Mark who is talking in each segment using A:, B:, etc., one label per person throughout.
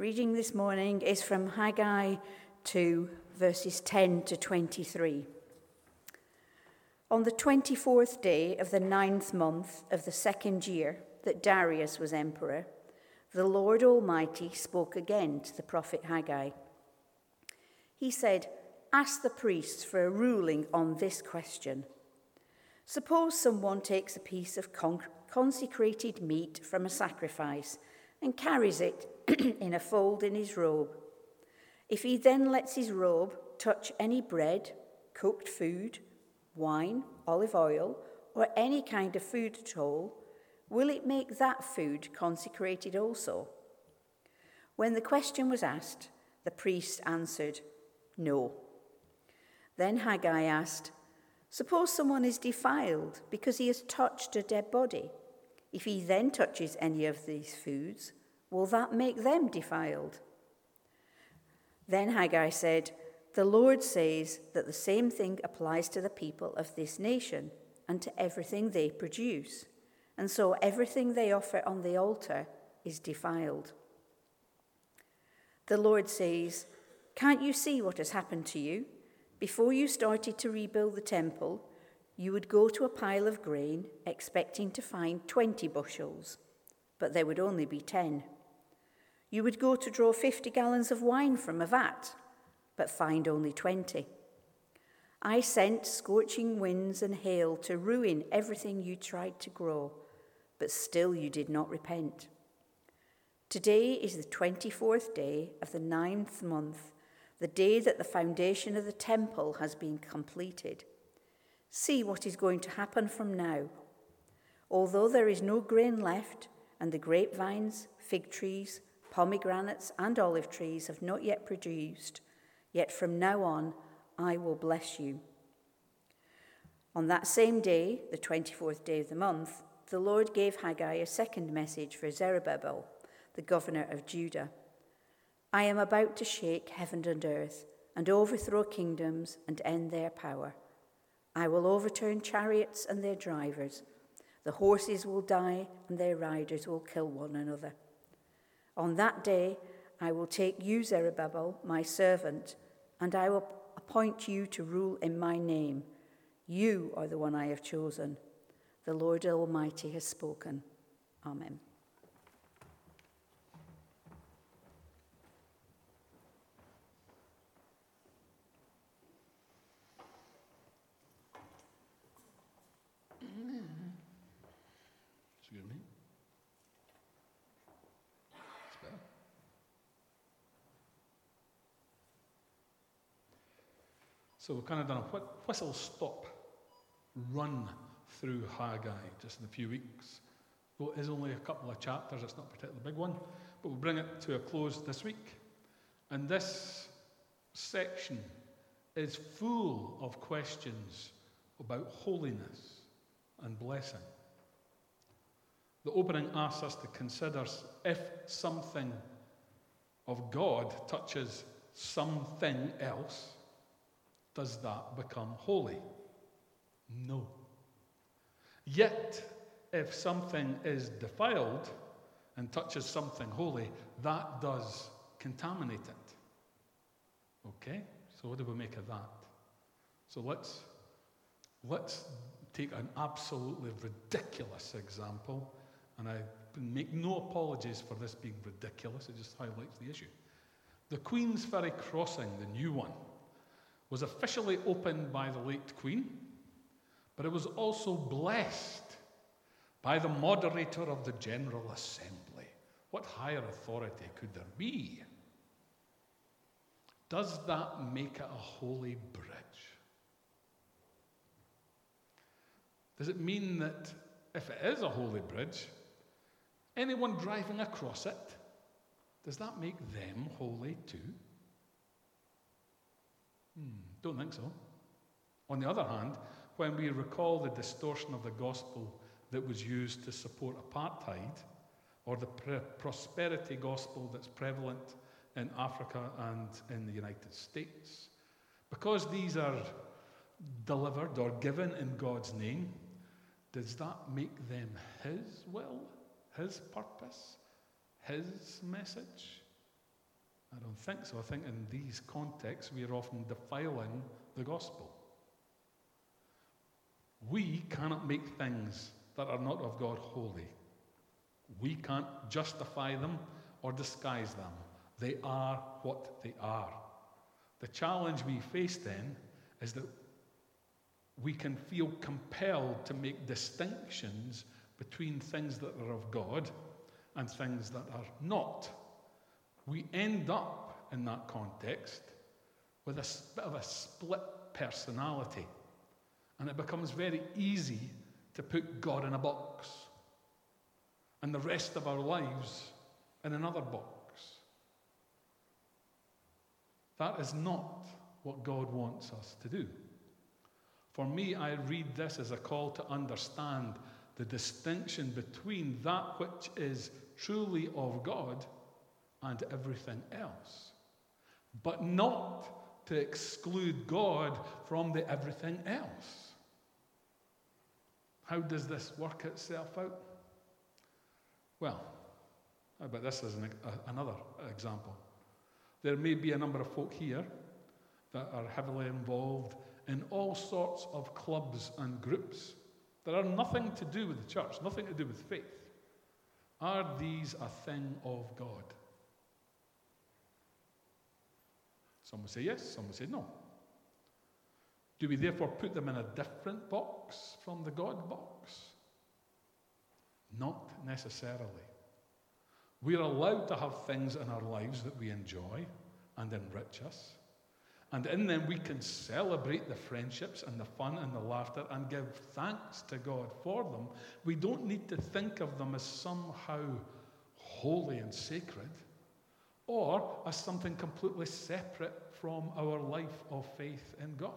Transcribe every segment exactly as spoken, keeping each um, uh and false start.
A: Reading this morning is from Haggai two, verses ten to twenty-three. On the twenty-fourth day of the ninth month of the second year that Darius was emperor, the Lord Almighty spoke again to the prophet Haggai. He said, "Ask the priests for a ruling on this question. Suppose someone takes a piece of con- consecrated meat from a sacrifice and carries it in a fold in his robe. If he then lets his robe touch any bread, cooked food, wine, olive oil, or any kind of food at all, will it make that food consecrated also?" When the question was asked, the priest answered, "No." Then Haggai asked, "Suppose someone is defiled because he has touched a dead body. If he then touches any of these foods, will that make them defiled?" Then Haggai said, "The Lord says that the same thing applies to the people of this nation and to everything they produce. And so everything they offer on the altar is defiled." The Lord says, "Can't you see what has happened to you? Before you started to rebuild the temple, you would go to a pile of grain expecting to find twenty bushels, but there would only be ten. You would go to draw fifty gallons of wine from a vat, but find only twenty. I sent scorching winds and hail to ruin everything you tried to grow, but still you did not repent. Today is the twenty-fourth day of the ninth month, the day that the foundation of the temple has been completed. See what is going to happen from now. Although there is no grain left, and the grapevines, fig trees, pomegranates, and olive trees have not yet produced, yet from now on I will bless you." On that same day, the twenty-fourth day of the month, the Lord gave Haggai a second message for Zerubbabel, the governor of Judah. "I am about to shake heaven and earth, and overthrow kingdoms and end their power. I will overturn chariots and their drivers. The horses will die, and their riders will kill one another. On that day, I will take you, Zerubbabel, my servant, and I will appoint you to rule in my name. You are the one I have chosen. The Lord Almighty has spoken." Amen.
B: Excuse me. It's better. So we've kind of done a wh- whistle stop run through Haggai just in a few weeks. Though it is only a couple of chapters, it's not a particularly big one, but we'll bring it to a close this week. And this section is full of questions about holiness and blessing. The opening asks us to consider if something of God touches something else, does that become holy? No. Yet, if something is defiled and touches something holy, that does contaminate it. Okay? So what do we make of that? So let's let's take an absolutely ridiculous example, and I make no apologies for this being ridiculous, it just highlights the issue. The Queensferry Crossing, the new one, was officially opened by the late Queen, but it was also blessed by the moderator of the General Assembly. What higher authority could there be? Does that make it a holy bridge? Does it mean that if it is a holy bridge, anyone driving across it, does that make them holy too? Hmm, don't think so. On the other hand, when we recall the distortion of the gospel that was used to support apartheid, or the pr- prosperity gospel that's prevalent in Africa and in the United States, because these are delivered or given in God's name, does that make them His will, His purpose, His message? I don't think so. I think in these contexts we are often defiling the gospel. We cannot make things that are not of God holy. We can't justify them or disguise them. They are what they are. The challenge we face then is that we can feel compelled to make distinctions between things that are of God and things that are not. We end up in that context with a bit of a split personality, and it becomes very easy to put God in a box and the rest of our lives in another box. That is not what God wants us to do. For me, I read this as a call to understand the distinction between that which is truly of God and everything else, but not to exclude God from the everything else. How does this work itself out? Well, how about this as an, a, another example? There may be a number of folk here that are heavily involved in all sorts of clubs and groups that are nothing to do with the church, nothing to do with faith. Are these a thing of God? Some will say yes, some will say no. Do we therefore put them in a different box from the God box? Not necessarily. We are allowed to have things in our lives that we enjoy and enrich us. And in them we can celebrate the friendships and the fun and the laughter and give thanks to God for them. We don't need to think of them as somehow holy and sacred or as something completely separate from our life of faith in God.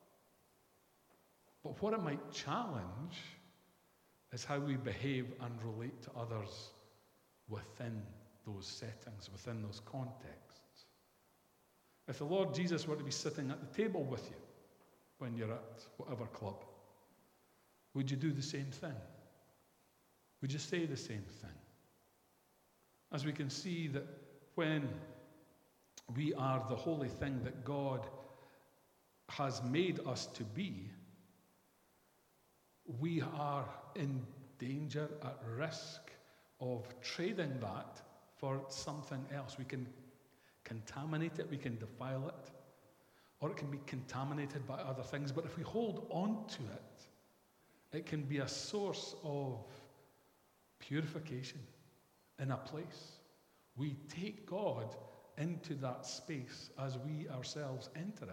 B: But what it might challenge is how we behave and relate to others within those settings, within those contexts. If the Lord Jesus were to be sitting at the table with you when you're at whatever club, would you do the same thing? Would you say the same thing? As we can see that when we are the holy thing that God has made us to be, we are in danger, at risk of trading that for something else. We can contaminate it, we can defile it, or it can be contaminated by other things. But if we hold on to it, it can be a source of purification in a place. We take God into that space as we ourselves enter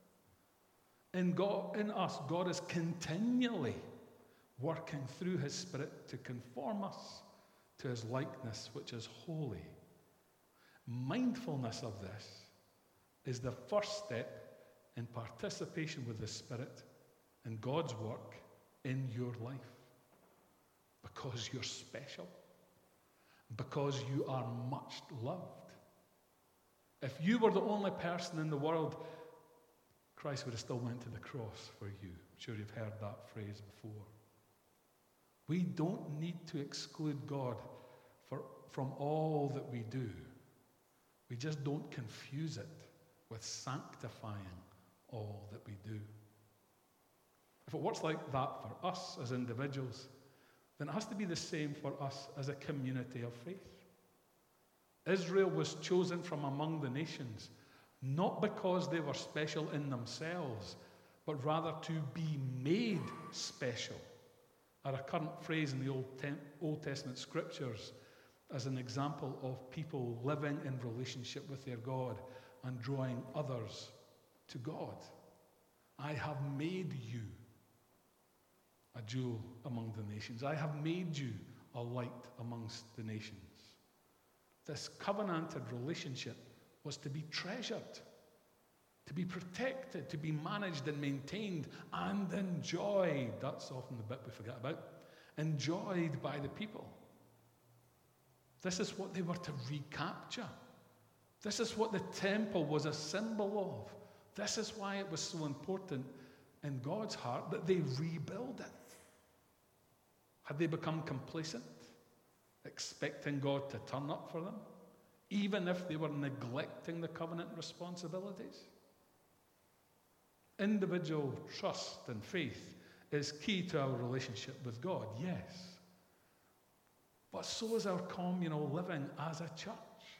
B: it. In God, in us, God is continually working through his Spirit to conform us to his likeness, which is holy. Mindfulness of this is the first step in participation with the Spirit in God's work in your life. Because you're special. Because you are much loved. If you were the only person in the world, Christ would have still went to the cross for you. I'm sure you've heard that phrase before. We don't need to exclude God for, from all that we do. We just don't confuse it with sanctifying all that we do. If it works like that for us as individuals, then it has to be the same for us as a community of faith. Israel was chosen from among the nations, not because they were special in themselves, but rather to be made special. A recurrent phrase in the Old, Tem- Old Testament scriptures as an example of people living in relationship with their God and drawing others to God. I have made you a jewel among the nations. I have made you a light amongst the nations. This covenanted relationship was to be treasured, to be protected, to be managed and maintained and enjoyed. That's often the bit we forget about. Enjoyed by the people. This is what they were to recapture. This is what the temple was a symbol of. This is why it was so important in God's heart that they rebuild it. Had they become complacent, expecting God to turn up for them, even if they were neglecting the covenant responsibilities. Individual trust and faith is key to our relationship with God, yes. But so is our communal living as a church.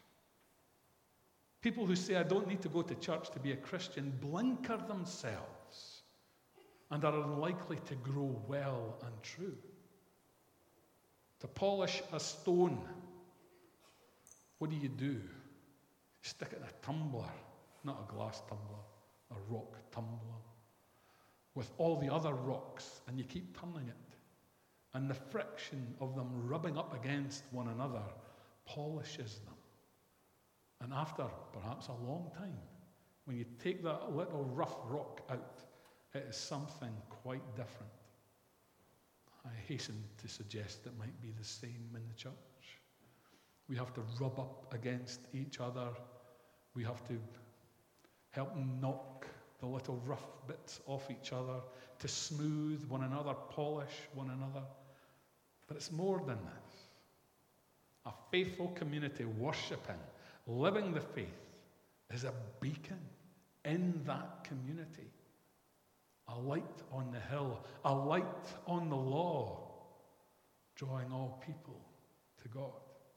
B: People who say, I don't need to go to church to be a Christian, blinker themselves and are unlikely to grow well and true. To polish a stone, what do you do? You stick it in a tumbler, not a glass tumbler, a rock tumbler, with all the other rocks, and you keep turning it. And the friction of them rubbing up against one another polishes them. And after perhaps a long time, when you take that little rough rock out, it is something quite different. I hasten to suggest it might be the same in the church. We have to rub up against each other. We have to help knock the little rough bits off each other, to smooth one another, polish one another. But it's more than this. A faithful community worshipping, living the faith, is a beacon in that community. A light on the hill, a light on the law, drawing all people to God.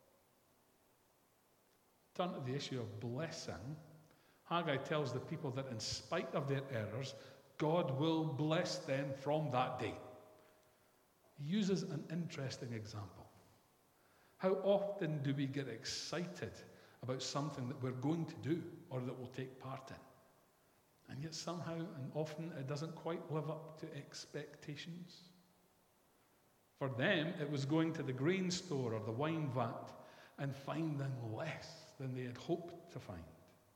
B: Turn to the issue of blessing. Haggai tells the people that in spite of their errors, God will bless them from that day. He uses an interesting example. How often do we get excited about something that we're going to do or that we'll take part in? And yet somehow and often it doesn't quite live up to expectations. For them, it was going to the grain store or the wine vat and finding less than they had hoped to find.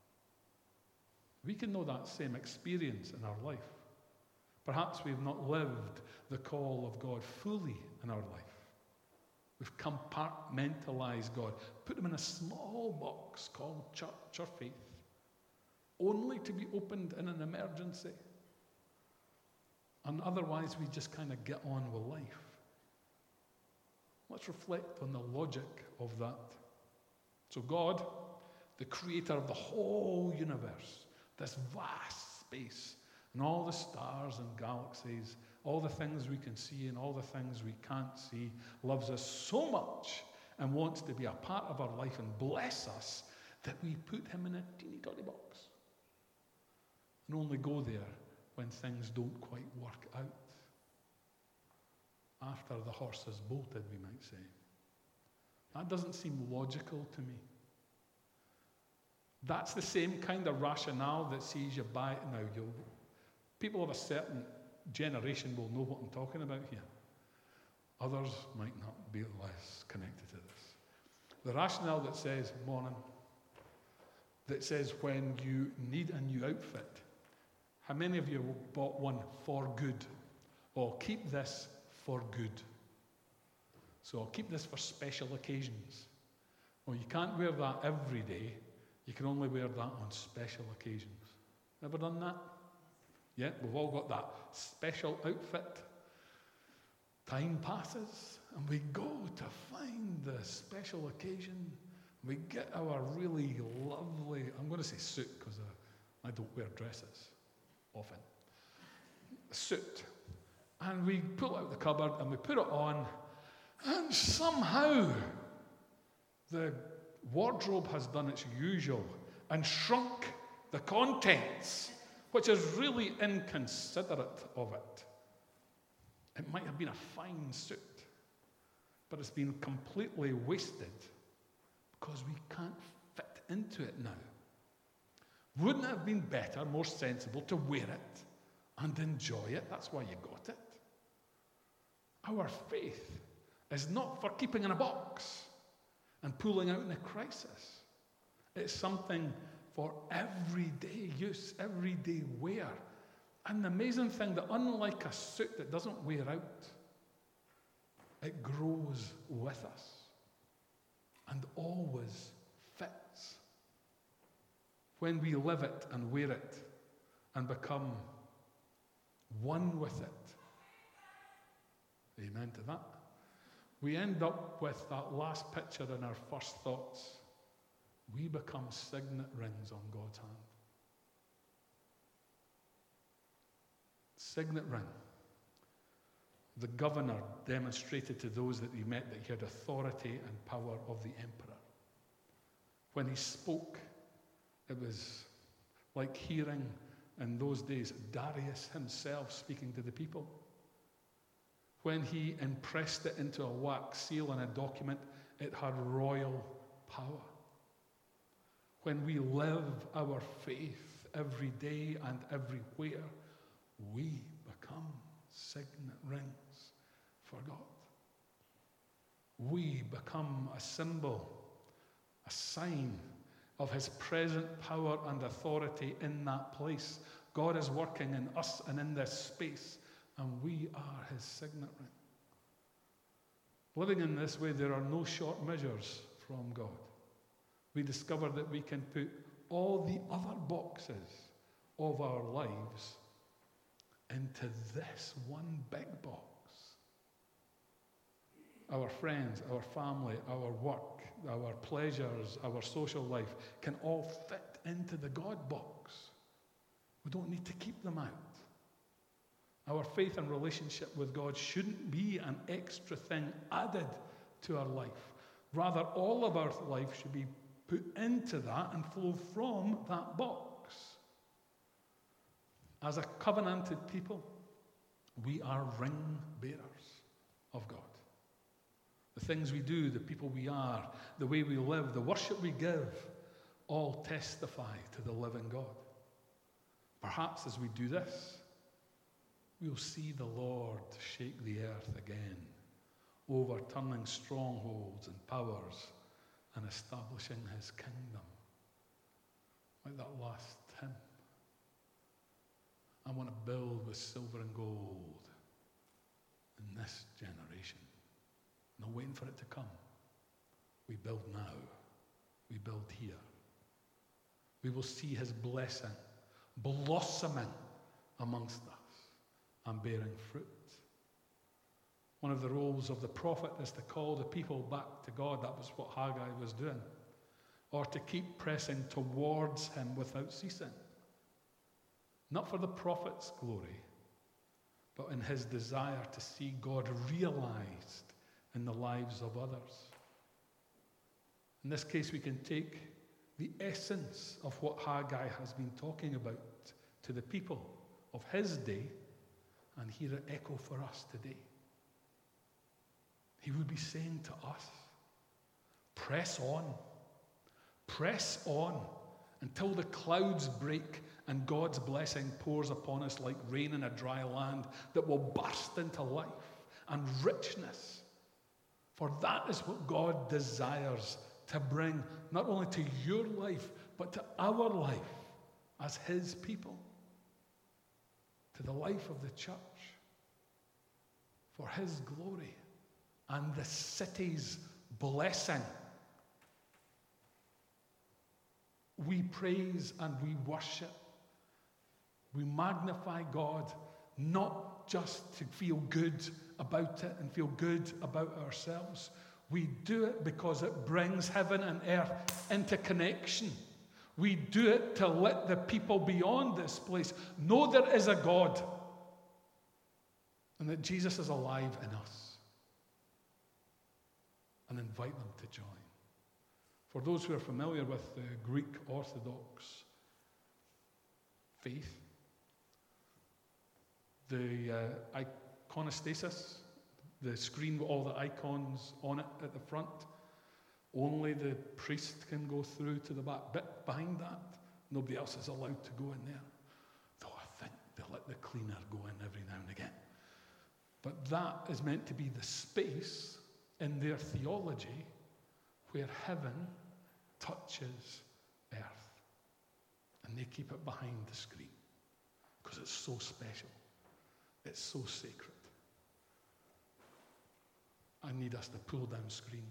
B: We can know that same experience in our life. Perhaps we've not lived the call of God fully in our life. We've compartmentalized God, put him in a small box called church or faith, only to be opened in an emergency. And otherwise we just kind of get on with life. Let's reflect on the logic of that. So God, the creator of the whole universe, this vast space, and all the stars and galaxies, all the things we can see and all the things we can't see, loves us so much and wants to be a part of our life and bless us that we put him in a teeny tiny box and only go there when things don't quite work out. After the horse has bolted, we might say. That doesn't seem logical to me. That's the same kind of rationale that sees you buy. Now, you'll, people of a certain generation will know what I'm talking about here. Others might not be less connected to this. The rationale that says, morning, that says when you need a new outfit, how many of you bought one for good? Or keep this for good. So I'll keep this for special occasions. Well, you can't wear that every day. You can only wear that on special occasions. Ever done that? Yeah, we've all got that special outfit. Time passes, and we go to find the special occasion. We get our really lovely, I'm going to say suit because I, I don't wear dresses often. Suit. And we pull out the cupboard and we put it on, and somehow the wardrobe has done its usual and shrunk the contents, which is really inconsiderate of it. It might have been a fine suit, but it's been completely wasted because we can't fit into it now. Wouldn't it have been better, more sensible, to wear it and enjoy it? That's why you got it. Our faith is not for keeping in a box and pulling out in a crisis. It's something for everyday use, everyday wear. And the amazing thing that unlike a suit that doesn't wear out, it grows with us and always fits. When we live it and wear it and become one with it. Amen to that. We end up with that last picture in our first thoughts. we become signet rings on God's hand. Signet ring. The governor demonstrated to those that he met that he had authority and power of the emperor. When he spoke, it was like hearing in those days Darius himself speaking to the people. When he impressed it into a wax seal in a document, it had royal power. When we live our faith every day and everywhere, we become signet rings for God. We become a symbol, a sign of his present power and authority in that place. God is working in us and in this space, and we are his signet ring. Living in this way, there are no short measures from God. We discover that we can put all the other boxes of our lives into this one big box. Our friends, our family, our work, our pleasures, our social life can all fit into the God box. We don't need to keep them out. Our faith and relationship with God shouldn't be an extra thing added to our life. Rather, all of our life should be put into that and flow from that box. As a covenanted people, we are ring bearers of God. The things we do, the people we are, the way we live, the worship we give, all testify to the living God. Perhaps as we do this, we'll see the Lord shake the earth again, overturning strongholds and powers and establishing his kingdom. Like that last hymn. I want to build with silver and gold in this generation. Not waiting for it to come. We build now. We build here. We will see his blessing blossoming amongst us and bearing fruit. One of the roles of the prophet is to call the people back to God. That was what Haggai was doing. Or to keep pressing towards him without ceasing. Not for the prophet's glory, but in his desire to see God realized in the lives of others. In this case, we can take the essence of what Haggai has been talking about to the people of his day and hear it echo for us today. He would be saying to us, press on, press on until the clouds break and God's blessing pours upon us like rain in a dry land that will burst into life and richness. For that is what God desires to bring not only to your life, but to our life as his people, to the life of the church, for his glory and the city's blessing. We praise and we worship. We magnify God, not just to feel good about it and feel good about ourselves. We do it because it brings heaven and earth into connection. We do it to let the people beyond this place know there is a God and that Jesus is alive in us, and invite them to join. For those who are familiar with the Greek Orthodox faith, the uh, iconostasis, the screen with all the icons on it at the front, only the priest can go through to the back. Bit behind that, nobody else is allowed to go in there. Though I think they let the cleaner go in every now and again. But that is meant to be the space in their theology where heaven touches earth. And they keep it behind the screen because it's so special. It's so sacred. I need us to pull down screens.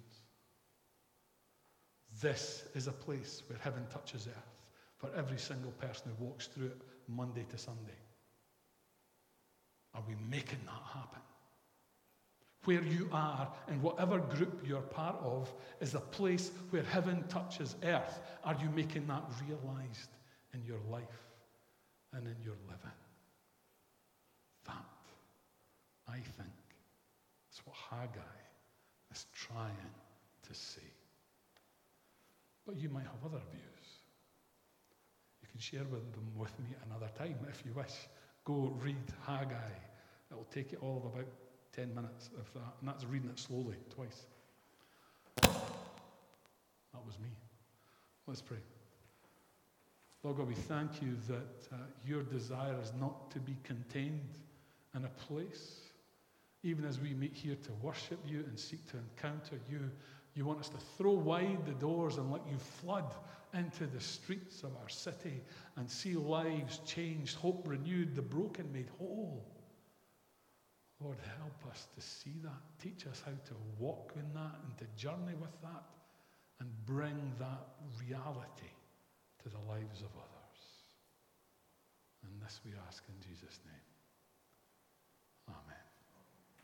B: This is a place where heaven touches earth for every single person who walks through it Monday to Sunday. Are we making that happen? Where you are, in whatever group you're part of, is a place where heaven touches earth. Are you making that realized in your life and in your living? That, I think, is what Haggai is trying to say. But you might have other views. You can share with them with me another time if you wish. Go read Haggai. It'll take you all of about ten minutes of that, and that's reading it slowly, twice. That was me. Let's pray. Lord God, we thank you that uh, your desire is not to be contained in a place. Even as we meet here to worship you and seek to encounter you, you want us to throw wide the doors and let you flood into the streets of our city and see lives changed, hope renewed, the broken made whole. Lord, help us to see that. Teach us how to walk in that and to journey with that and bring that reality to the lives of others. And this we ask in Jesus' name.